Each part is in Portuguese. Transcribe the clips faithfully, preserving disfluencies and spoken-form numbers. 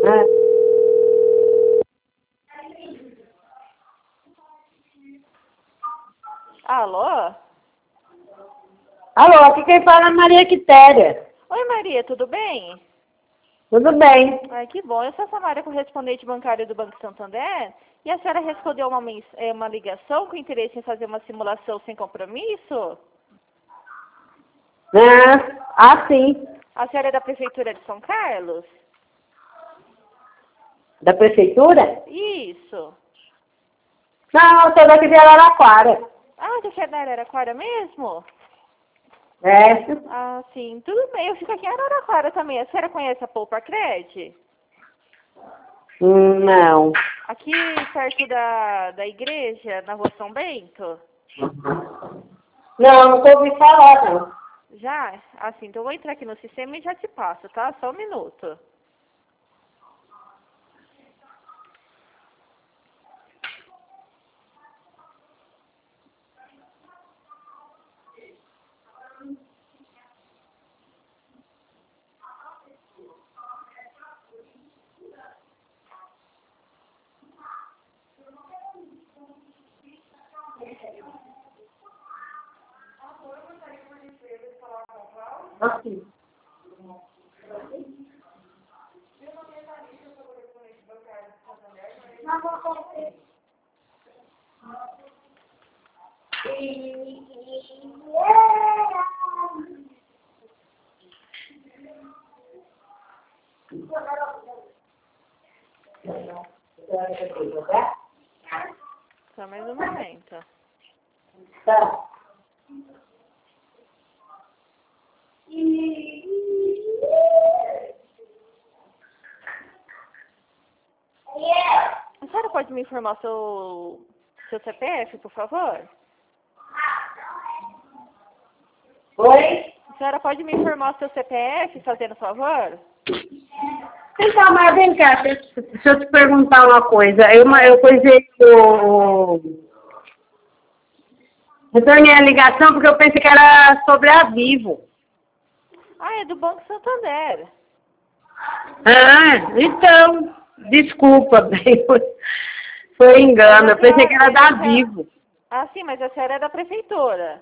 É. Alô? Alô, aqui quem fala é Maria Quitéria. Oi, Maria, tudo bem? Tudo bem? Ai, que bom. Eu sou a Samara, correspondente bancária do Banco Santander. E a senhora respondeu uma, mens- eh, uma ligação com interesse em fazer uma simulação sem compromisso? É. Ah, sim. A senhora é da Prefeitura de São Carlos? Da prefeitura? Isso. Não, eu sou daqui de Araraquara. Ah, você é da Araraquara mesmo? É. Ah, sim. Tudo bem. Eu fico aqui em Araraquara também. A senhora conhece a Poupa Cred? Hum, Não. Aqui perto da, da igreja, na Rua São Bento? Não, nunca ouvi falar, não. Já? Assim, então eu vou entrar aqui no sistema e já te passo, tá? Só um minuto. Assim. Só mais um momento. Tá. A senhora pode me informar o seu, seu C P F, por favor? Oi? A senhora pode me informar o seu C P F, fazendo favor? Então, mas vem cá, deixa, deixa eu te perguntar uma coisa. Eu, uma- eu coisei o... Retornei a ligação porque eu pensei que era sobre a Vivo. Ah, é do Banco Santander. Ah, então, desculpa, bem, foi, foi engano. Eu pensei que era da Vivo. Ah, sim, mas a senhora é da Prefeitura.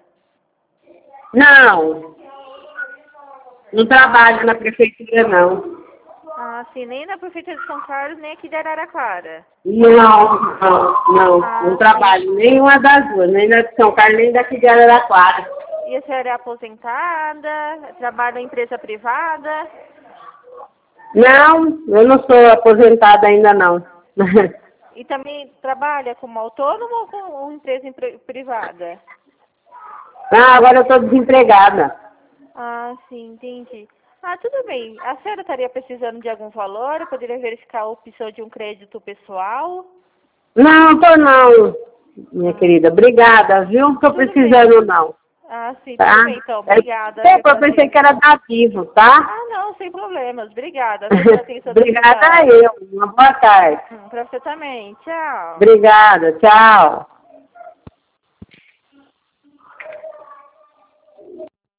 Não, não trabalho na prefeitura, não. Ah, sim, nem na Prefeitura de São Carlos, nem aqui de Araraquara. Não, não, não, Ah, não sim. trabalho nenhuma das duas, nem da de São Carlos, nem daqui de Araraquara. E a senhora é aposentada? Trabalha em empresa privada? Não, eu não sou aposentada ainda, não. E também trabalha como autônomo ou com empresa empre- privada? Ah, agora eu estou desempregada. Ah, sim, entendi. Ah, tudo bem. A senhora estaria precisando de algum valor? Eu poderia verificar a opção de um crédito pessoal? Não, tô não, minha Ah, querida. Obrigada, viu? Não tô tudo precisando, bem. não. Ah, sim, Tá? tudo bem, então. Obrigada É, viu, eu pela pensei que atenção. era da Vivo, tá? Ah, não, sem problemas. Obrigada viu, pela atenção da Obrigada a senhora. eu. Uma boa tarde. Hum, pra você também. Tchau. Obrigada, tchau.